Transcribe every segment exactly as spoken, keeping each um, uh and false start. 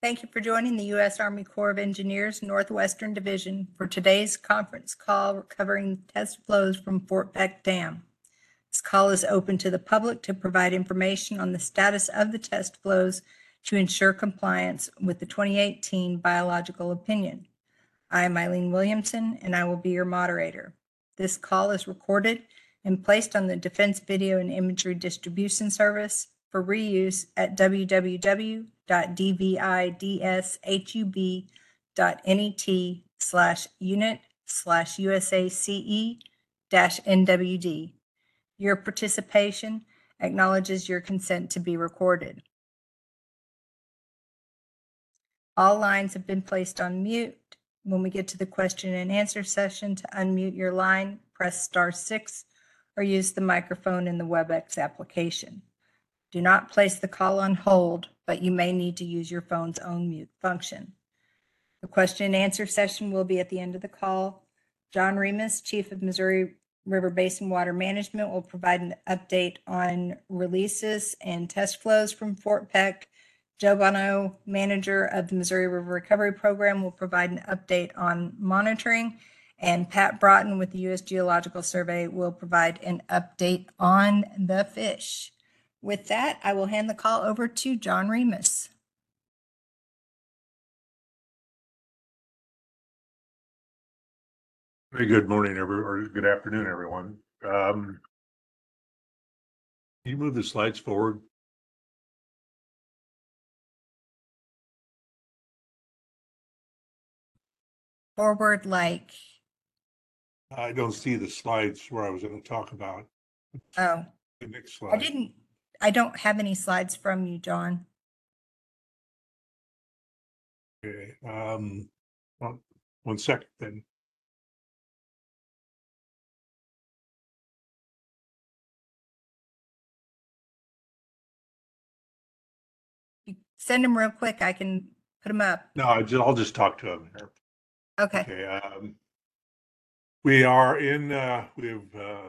Thank you for joining the U S Army Corps of Engineers Northwestern Division for today's conference call covering test flows from Fort Peck Dam. This call is open to the public to provide information on the status of the test flows to ensure compliance with the twenty eighteen biological opinion. I am Eileen Williamson, and I will be your moderator. This call is recorded and placed on the Defense Video and Imagery Distribution Service for reuse at w w w dot d v i d s hub dot net slash unit slash usace dash nwd. Your participation acknowledges your consent to be recorded. All lines have been placed on mute. When we get to the question and answer session, to unmute your line, press star six or use the microphone in the WebEx application. Do not place the call on hold, but you may need to use your phone's own mute function. The question and answer session will be at the end of the call. John Remus, Chief of Missouri River Basin Water Management, will provide an update on releases and test flows from Fort Peck. Joe Bono, Manager of the Missouri River Recovery Program, will provide an update on monitoring. And Pat Broughton with the U S Geological Survey will provide an update on the fish. With that, I will hand the call over to John Remus. Very good morning, every, or good afternoon, everyone. Um, can you move the slides forward? Forward like? I don't see the slides where I was going to talk about. Oh, the next slide. I didn't, I don't have any slides from you, John. Okay, um, one, one second then. You send them real quick. I can put them up. No, I just, I'll just talk to them here. Okay. Okay. Um, we are in, uh, we've, uh,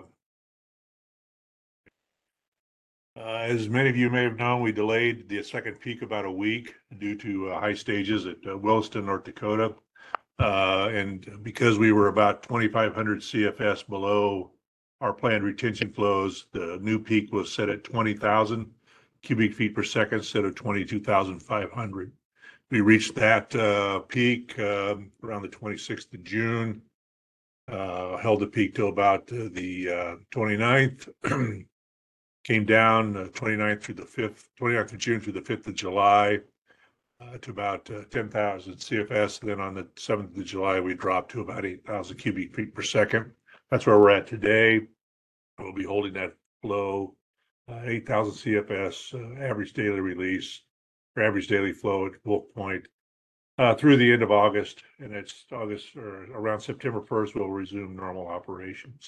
uh, as many of you may have known, we delayed the second peak about a week due to uh, high stages at uh, Williston, North Dakota. Uh, and because we were about twenty-five hundred C F S below our planned retention flows, the new peak was set at twenty thousand cubic feet per second instead of twenty-two thousand five hundred. We reached that uh, peak uh, around the twenty-sixth of June, uh, held the peak till about uh, the uh, twenty-ninth, came down uh, twenty-ninth through the fifth, twenty-ninth of June through the fifth of July. Uh, to about uh, ten thousand C F S. Then on the seventh of July, we dropped to about eight thousand cubic feet per second. That's where we're at today. We'll be holding that flow, uh, eight thousand C F S, uh, average daily release, or average daily flow at Wolf Point uh, through the end of August. And it's August or around September first, we'll resume normal operations.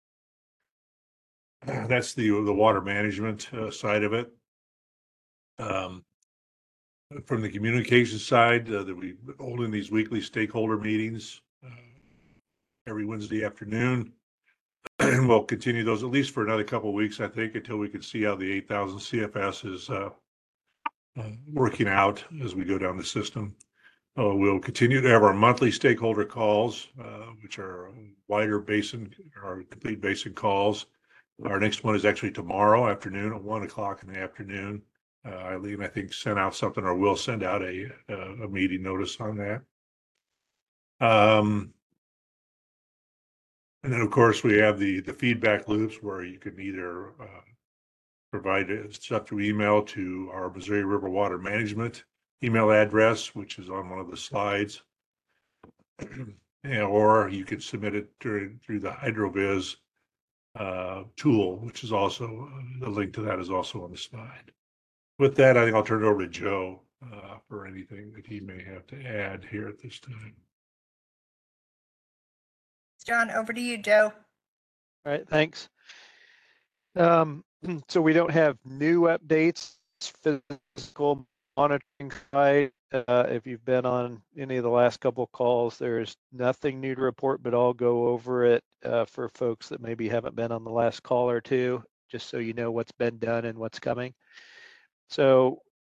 Uh, that's the, the water management uh, side of it. Um, From the communication side, uh, that we holding these weekly stakeholder meetings uh, every Wednesday afternoon. And we'll continue those at least for another couple of weeks, I think, until we can see how the eight thousand C F S is uh, uh, working out as we go down the system. Uh, we'll continue to have our monthly stakeholder calls, uh, which are wider basin, our complete basin calls. Our next one is actually tomorrow afternoon at one o'clock in the afternoon. Uh, Eileen, I think, sent out something, or will send out a, a, a meeting notice on that. Um, and then, of course, we have the, the feedback loops where you can either uh, provide stuff through email to our Missouri River Water Management email address, which is on one of the slides, and, or you can submit it through, through the HydroViz uh, tool, which is also, the link to that is also on the slide. With that, I think I'll turn it over to Joe uh, for anything that he may have to add here at this time. John, over to you, Joe. All right, thanks. Um, so we don't have new updates, physical monitoring side. Uh, if you've been on any of the last couple of calls, there's nothing new to report, but I'll go over it uh, for folks that maybe haven't been on the last call or two, just so you know what's been done and what's coming. So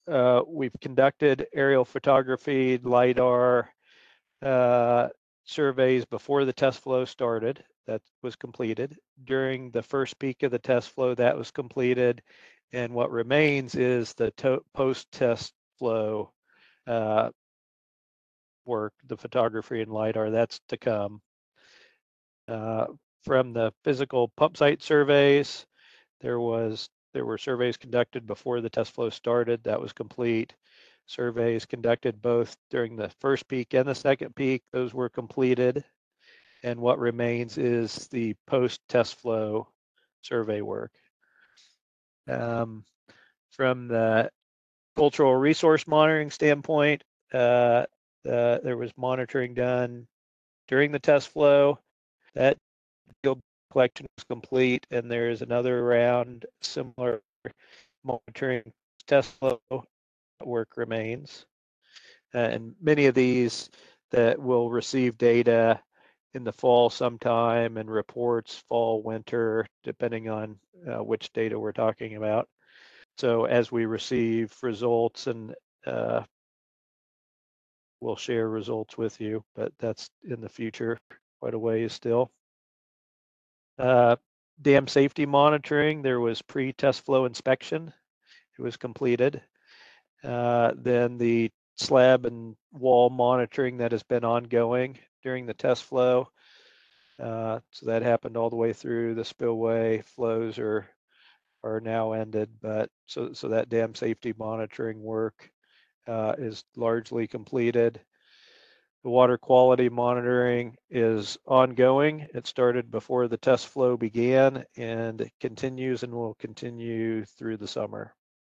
uh, we've conducted aerial photography, LiDAR uh, surveys before the test flow started. That was completed. During the first peak of the test flow, that was completed. And what remains is the post-test flow uh, work, the photography and LiDAR, that's to come. Uh, from the physical pump site surveys, there was there were surveys conducted before the test flow started. That was complete. Surveys conducted both during the first peak and the second peak. Those were completed. And what remains is the post-test flow survey work. Um, from the cultural resource monitoring standpoint, uh, uh, there was monitoring done during the test flow. That field collection is complete, and there's another round similar monitoring test flow work remains. Uh, and many of these that will receive data in the fall sometime and reports fall, winter, depending on uh, which data we're talking about. So as we receive results, and uh, we'll share results with you, but that's in the future, quite a ways still. Uh, dam safety monitoring, there was pre-test flow inspection. It was completed. Uh, then the slab and wall monitoring that has been ongoing during the test flow. Uh, so that happened all the way through. The spillway flows are are now ended, but so so that dam safety monitoring work uh, is largely completed. The water quality monitoring is ongoing. It started before the test flow began, and it continues and will continue through the summer.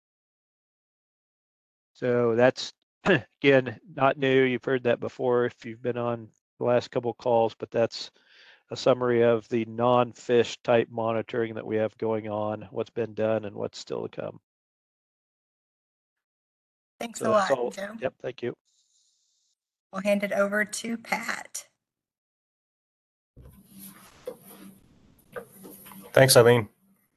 So that's, again, not new. You've heard that before if you've been on the last couple of calls, but that's a summary of the non-fish type monitoring that we have going on, what's been done and what's still to come. Thanks So a that's lot, all. Joe. Yep, thank you. We'll hand it over to Pat. Thanks, Eileen.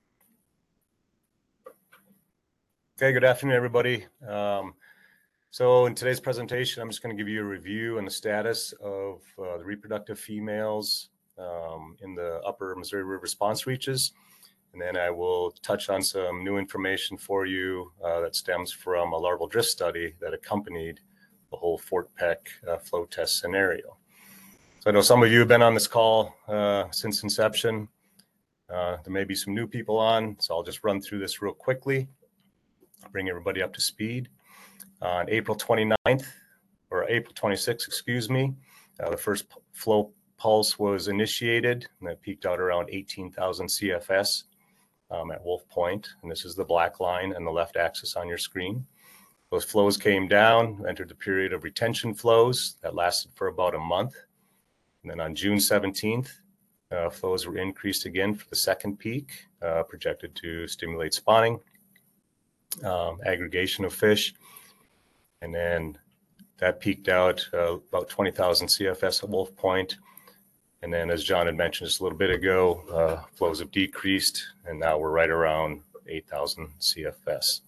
Okay, good afternoon, everybody. Um, so in today's presentation, I'm just going to give you a review on the status of uh, the reproductive females um, in the upper Missouri River response reaches. And then I will touch on some new information for you uh, that stems from a larval drift study that accompanied the whole Fort Peck uh, flow test scenario. So I know some of you have been on this call uh, since inception. Uh, there may be some new people on, so I'll just run through this real quickly, bring everybody up to speed. On April twenty-ninth, or April twenty-sixth, excuse me, uh, the first flow pulse was initiated, and that peaked out around eighteen thousand C F S um, at Wolf Point, and this is the black line and the left axis on your screen. Those flows came down, entered the period of retention flows that lasted for about a month, and then on June seventeenth, Uh, flows were increased again for the second peak, uh, projected to stimulate spawning, um, aggregation of fish, and then that peaked out uh, about twenty thousand C F S at Wolf Point. And then, as John had mentioned just a little bit ago, uh, flows have decreased, and now we're right around eight thousand C F S.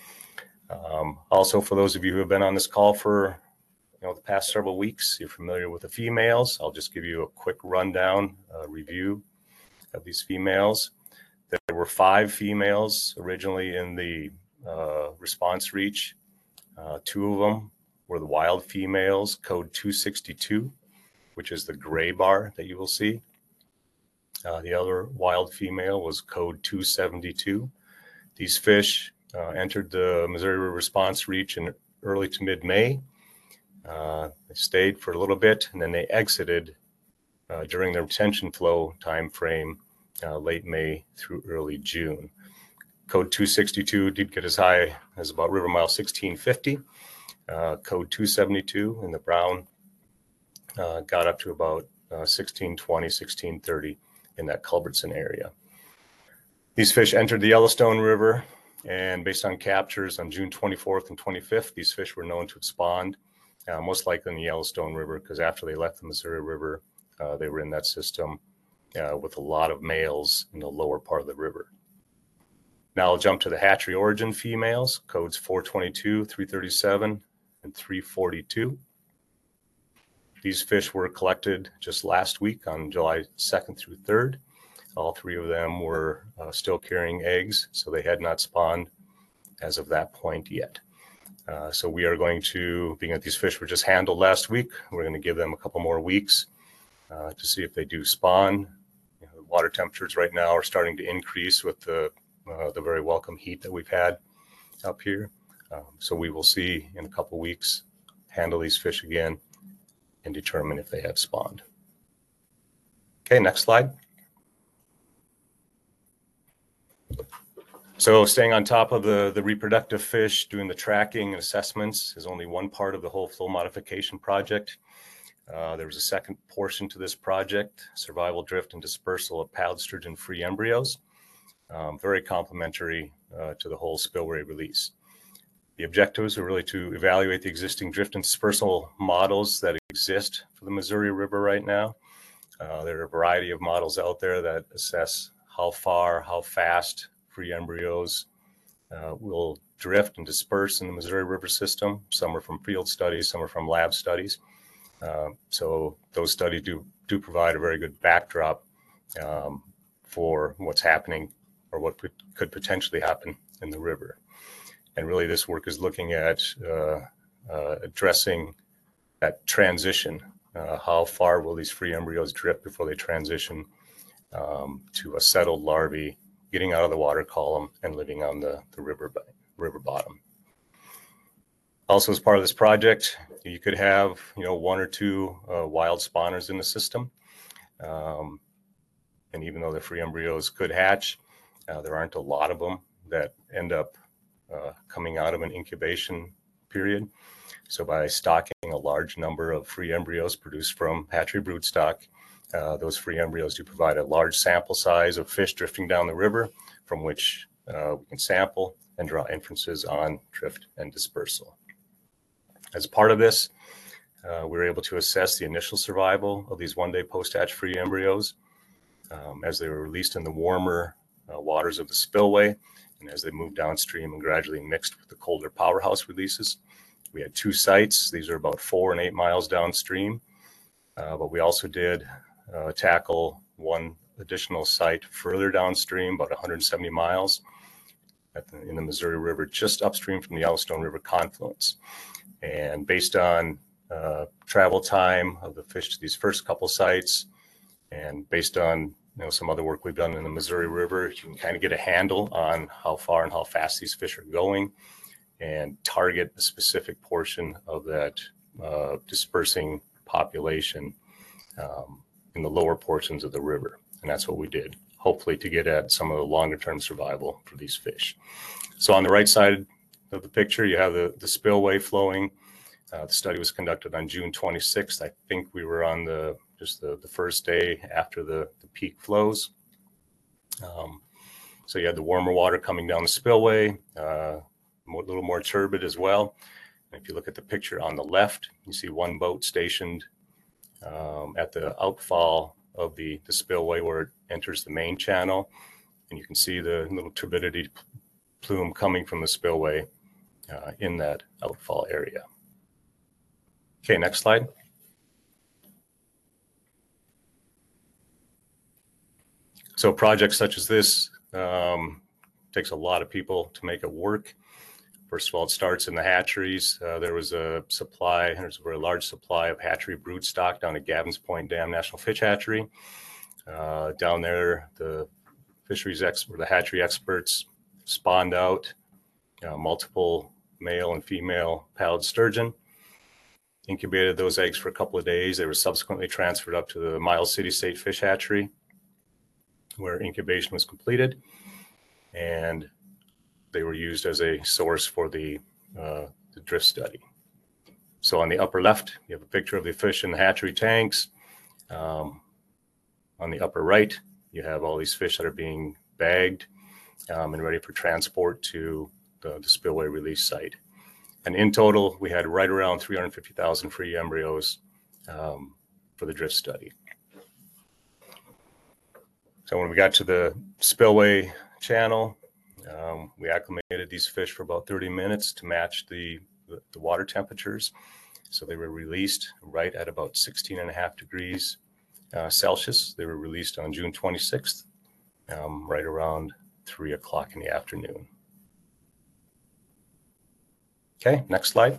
Um, also, for those of you who have been on this call for you know, the past several weeks, you're familiar with the females. I'll just give you a quick rundown, uh, review of these females. There were five females originally in the uh, response reach. Uh, two of them were the wild females, code two sixty-two, which is the gray bar that you will see. Uh, the other wild female was code two seventy-two. These fish uh, entered the Missouri River response reach in early to mid-May. Uh, they stayed for a little bit, and then they exited uh, during the retention flow time frame, uh, late May through early June. Code two sixty-two did get as high as about river mile sixteen fifty. Uh, code two seventy-two in the brown uh, got up to about uh, sixteen twenty, sixteen thirty in that Culbertson area. These fish entered the Yellowstone River, and based on captures on June twenty-fourth and twenty-fifth, these fish were known to have spawned, uh, most likely in the Yellowstone River, because after they left the Missouri River, uh, they were in that system uh, with a lot of males in the lower part of the river. Now I'll jump to the hatchery origin females, codes four twenty-two, three thirty-seven, and three forty-two. These fish were collected just last week on July second through third. All three of them were uh, still carrying eggs, so they had not spawned as of that point yet. Uh, so we are going to, being that these fish were just handled last week, we're going to give them a couple more weeks uh, to see if they do spawn. You know, the water temperatures right now are starting to increase with the, uh, the very welcome heat that we've had up here. Um, so we will see in a couple weeks, handle these fish again and determine if they have spawned. Okay, next slide. So staying on top of the, the reproductive fish, doing the tracking and assessments is only one part of the whole flow modification project. Uh, there was a second portion to this project, survival, drift, and dispersal of pallid sturgeon free embryos, um, very complementary uh, to the whole spillway release. The objectives are really to evaluate the existing drift and dispersal models that exist for the Missouri River right now. Uh, there are a variety of models out there that assess how far, how fast free embryos uh, will drift and disperse in the Missouri River system. Some are from field studies, some are from lab studies. Uh, so those studies do, do provide a very good backdrop um, for what's happening or what could, could potentially happen in the river. And really this work is looking at uh, uh, addressing that transition. Uh, how far will these free embryos drift before they transition um, to a settled larvae, getting out of the water column and living on the, the river, river bottom. Also, as part of this project, you could have, you know, one or two uh, wild spawners in the system. Um, and even though the free embryos could hatch, uh, there aren't a lot of them that end up uh, coming out of an incubation period. So by stocking a large number of free embryos produced from hatchery broodstock, Uh, those free embryos do provide a large sample size of fish drifting down the river from which uh, we can sample and draw inferences on drift and dispersal. As part of this, uh, we were able to assess the initial survival of these one-day post-hatch free embryos um, as they were released in the warmer uh, waters of the spillway and as they moved downstream and gradually mixed with the colder powerhouse releases. We had two sites. These are about four and eight miles downstream, uh, but we also did Uh, tackle one additional site further downstream, about one hundred seventy miles at the, in the Missouri River, just upstream from the Yellowstone River confluence. And based on uh, travel time of the fish to these first couple sites, and based on you know some other work we've done in the Missouri River, you can kind of get a handle on how far and how fast these fish are going, and target a specific portion of that uh, dispersing population Um, in the lower portions of the river. And that's what we did, hopefully to get at some of the longer term survival for these fish. So on the right side of the picture, you have the, the spillway flowing. Uh, the study was conducted on June twenty-sixth. I think we were on the just the, the first day after the, the peak flows. Um, so you had the warmer water coming down the spillway, uh, a little more turbid as well. And if you look at the picture on the left, you see one boat stationed Um, at the outfall of the, the spillway where it enters the main channel. And you can see the little turbidity plume coming from the spillway uh, in that outfall area. Okay, next slide. So projects such as this um, takes a lot of people to make it work. First of all, it starts in the hatcheries. Uh, there was a supply, there's a very large supply of hatchery broodstock down at Gavin's Point Dam National Fish Hatchery. Uh, down there, the fisheries expert, the hatchery experts spawned out uh, multiple male and female pallid sturgeon, incubated those eggs for a couple of days. They were subsequently transferred up to the Miles City State Fish Hatchery, where incubation was completed. And they were used as a source for the, uh, the drift study. So on the upper left, you have a picture of the fish in the hatchery tanks. Um, on the upper right, you have all these fish that are being bagged um, and ready for transport to the, the spillway release site. And in total, we had right around three hundred fifty thousand free embryos um, for the drift study. So when we got to the spillway channel, Um, we acclimated these fish for about thirty minutes to match the, the, the water temperatures. So they were released right at about sixteen and a half degrees uh, Celsius. They were released on June twenty-sixth, um, right around three o'clock in the afternoon. Okay, next slide.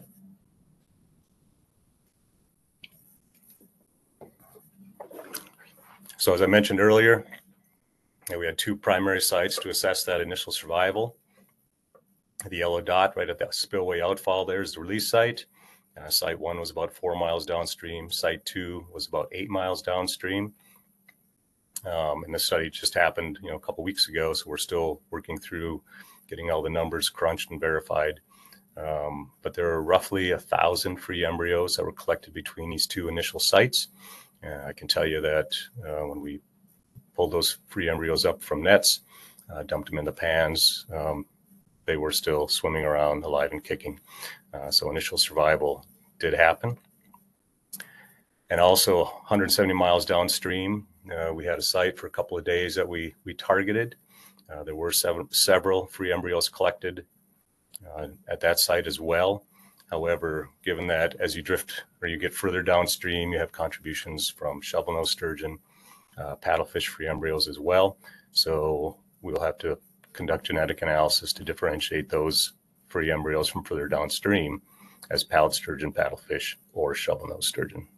So as I mentioned earlier, we had two primary sites to assess that initial survival. The yellow dot right at that spillway outfall there is the release site. Uh, site one was about four miles downstream. Site two was about eight miles downstream. Um, and the study just happened, you know, a couple weeks ago, so we're still working through getting all the numbers crunched and verified. Um, but there are roughly a thousand free embryos that were collected between these two initial sites. Uh, I can tell you that uh, when we pulled those free embryos up from nets, uh, dumped them in the pans, um, they were still swimming around alive and kicking. Uh, so initial survival did happen. And also one hundred seventy miles downstream, uh, we had a site for a couple of days that we, we targeted. Uh, there were seven, several free embryos collected uh, at that site as well. However, given that as you drift or you get further downstream, you have contributions from shovelnose sturgeon, uh, paddlefish free embryos as well. So we'll have to conduct genetic analysis to differentiate those free embryos from further downstream as pallid sturgeon, paddlefish, or shovelnose sturgeon.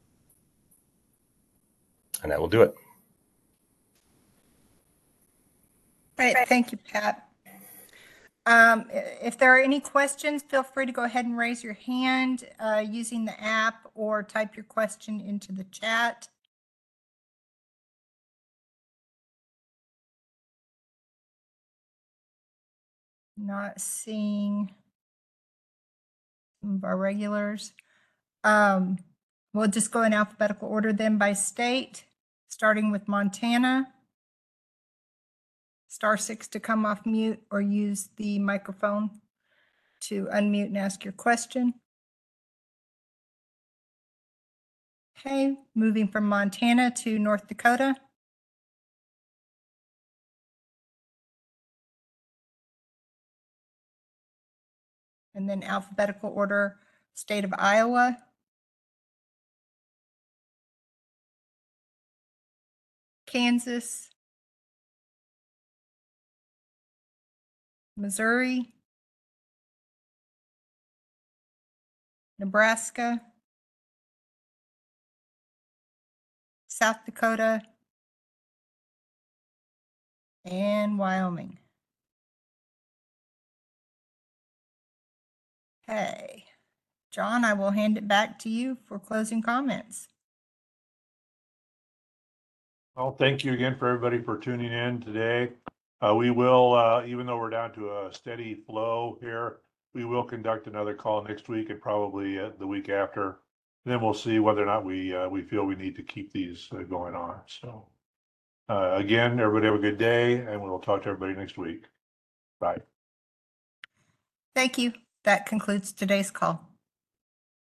And that will do it. Great, thank you, Pat. Um, i- if there are any questions, feel free to go ahead and raise your hand uh, using the app or type your question into the chat. Not seeing some of our regulars. Um, we'll just go in alphabetical order then by state, starting with Montana. Star six to come off mute or use the microphone to unmute and ask your question. Okay, moving from Montana to North Dakota. And then alphabetical order, state of Iowa. Kansas. Missouri. Nebraska. South Dakota. And Wyoming. Okay. John, I will hand it back to you for closing comments. Well, thank you again for everybody for tuning in today. Uh, we will, uh, even though we're down to a steady flow here, we will conduct another call next week and probably uh, the week after. And then we'll see whether or not we, uh, we feel we need to keep these uh, going on. So, uh, again, everybody have a good day and we'll talk to everybody next week. Bye. Thank you. That concludes today's call.